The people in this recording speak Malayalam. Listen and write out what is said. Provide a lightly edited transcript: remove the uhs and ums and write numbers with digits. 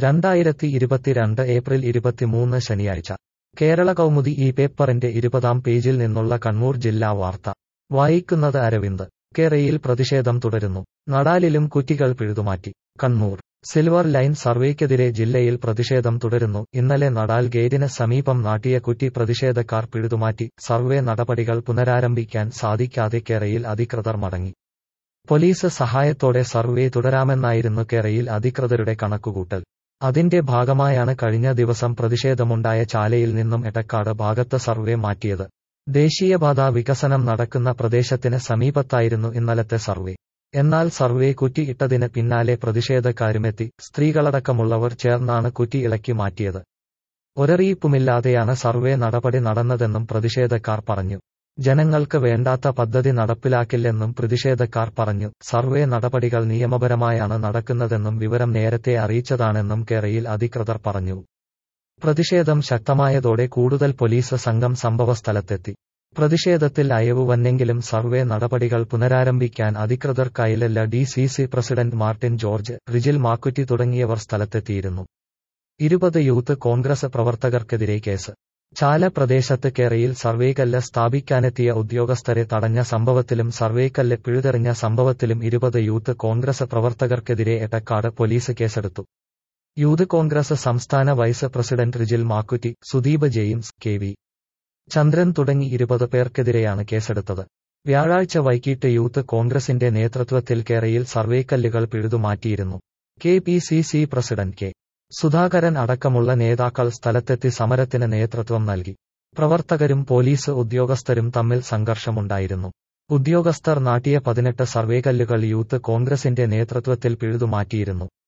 2022 ഏപ്രിൽ 23 ശനിയാഴ്ച കേരള കൗമുദി ഈ പേപ്പറിന്റെ 20-ാം പേജിൽ നിന്നുള്ള കണ്ണൂർ ജില്ലാ വാർത്ത വായിക്കുന്നത് അരവിന്ദ്. കേരയിൽ പ്രതിഷേധം തുടരുന്നു. നടാലിലും കുറ്റികൾ പിഴുതുമാറ്റി. കണ്ണൂർ സിൽവർ ലൈൻ സർവേക്കെതിരെ ജില്ലയിൽ പ്രതിഷേധം തുടരുന്നു. ഇന്നലെ നടാൽ ഗേറ്റിന് സമീപം നാട്ടിയ കുറ്റി പ്രതിഷേധക്കാർ പിഴുതുമാറ്റി. സർവേ നടപടികൾ പുനരാരംഭിക്കാൻ സാധിക്കാതെ കേരയിൽ അധികൃതർ മടങ്ങി. പോലീസ് സഹായത്തോടെ സർവേ തുടരാമെന്നായിരുന്നു കേരയിൽ അധികൃതരുടെ കണക്കുകൂട്ടൽ. അതിന്റെ ഭാഗമായാണ് കഴിഞ്ഞ ദിവസം പ്രതിഷേധമുണ്ടായ ചാലയിൽ നിന്നും എടക്കാട് ഭാഗത്ത് സർവേ മാറ്റിയത്. ദേശീയപാത വികസനം നടക്കുന്ന പ്രദേശത്തിന് സമീപത്തായിരുന്നു ഇന്നലത്തെ സർവേ. എന്നാൽ സർവേ കുറ്റി ഇട്ടതിന് പിന്നാലെ പ്രതിഷേധക്കാരുമെത്തി. സ്ത്രീകളടക്കമുള്ളവർ ചേർന്നാണ് കുറ്റി ഇളക്കി മാറ്റിയത്. ഒരറിയിപ്പുമില്ലാതെയാണ് സർവേ നടപടി നടന്നതെന്നും പ്രതിഷേധക്കാർ പറഞ്ഞു. ജനങ്ങൾക്ക് വേണ്ടാത്ത പദ്ധതി നടപ്പിലാക്കില്ലെന്നും പ്രതിഷേധക്കാർ പറഞ്ഞു. സർവേ നടപടികൾ നിയമപരമായാണ് നടക്കുന്നതെന്നും വിവരം നേരത്തെ അറിയിച്ചതാണെന്നും കേരയിൽ അധികൃതർ പറഞ്ഞു. പ്രതിഷേധം ശക്തമായതോടെ കൂടുതൽ പോലീസ് സംഘം സംഭവസ്ഥലത്തെത്തി. പ്രതിഷേധത്തിൽ അയവ് വന്നെങ്കിലും സർവേ നടപടികൾ പുനരാരംഭിക്കാൻ അധികൃതർക്കായില്ല. DCC president Martin George, Rijil Makkutty തുടങ്ങിയവർ സ്ഥലത്തെത്തിയിരുന്നു. 20 യൂത്ത് കോൺഗ്രസ് പ്രവർത്തകർക്കെതിരെ കേസ്. ചാല പ്രദേശത്ത് കേരയിൽ സർവേക്കല്ല് സ്ഥാപിക്കാനെത്തിയ ഉദ്യോഗസ്ഥരെ തടഞ്ഞ സംഭവത്തിലും സർവേക്കല്ല് പിഴുതെറിഞ്ഞ സംഭവത്തിലും 20 യൂത്ത് കോൺഗ്രസ് പ്രവർത്തകർക്കെതിരെ എടക്കാട് പോലീസ് കേസെടുത്തു. യൂത്ത് കോൺഗ്രസ് സംസ്ഥാന vice president Rijil Makkutty, Sudeep James, KV Chandran തുടങ്ങി 20 പേർക്കെതിരെയാണ് കേസെടുത്തത്. വ്യാഴാഴ്ച വൈകിട്ട് യൂത്ത് കോൺഗ്രസിന്റെ നേതൃത്വത്തിൽ കേരയിൽ സർവേക്കല്ലുകൾ പിഴുതുമാറ്റിയിരുന്നു. KPCC president K. സുധാകരൻ അടക്കമുള്ള നേതാക്കൾ സ്ഥലത്തെത്തി സമരത്തിന് നേതൃത്വം നൽകി. പ്രവർത്തകരും പോലീസ് ഉദ്യോഗസ്ഥരും തമ്മിൽ സംഘർഷമുണ്ടായിരുന്നു. ഉദ്യോഗസ്ഥർ നാട്ടിയ 18 സർവേക്കല്ലുകൾ യൂത്ത് കോൺഗ്രസിന്റെ നേതൃത്വത്തിൽ പിഴുതുമാറ്റിയിരുന്നു.